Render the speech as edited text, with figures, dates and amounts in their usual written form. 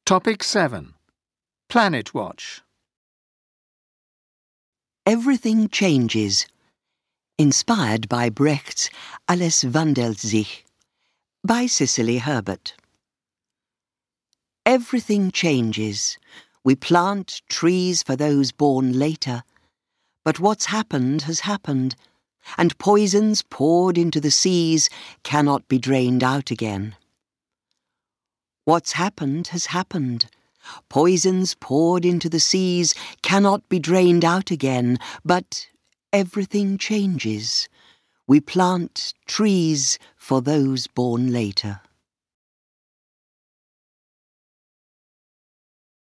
Topic 7. Planet Watch. Everything Changes. Inspired by Brecht's Alles wandelt sich. By Cicely Herbert. Everything changes. We plant trees for those born later. But what's happened has happened, and poisons poured into the seas cannot be drained out again. What's happened has happened. Poisons poured into the seas cannot be drained out again, but everything changes. We plant trees for those born later.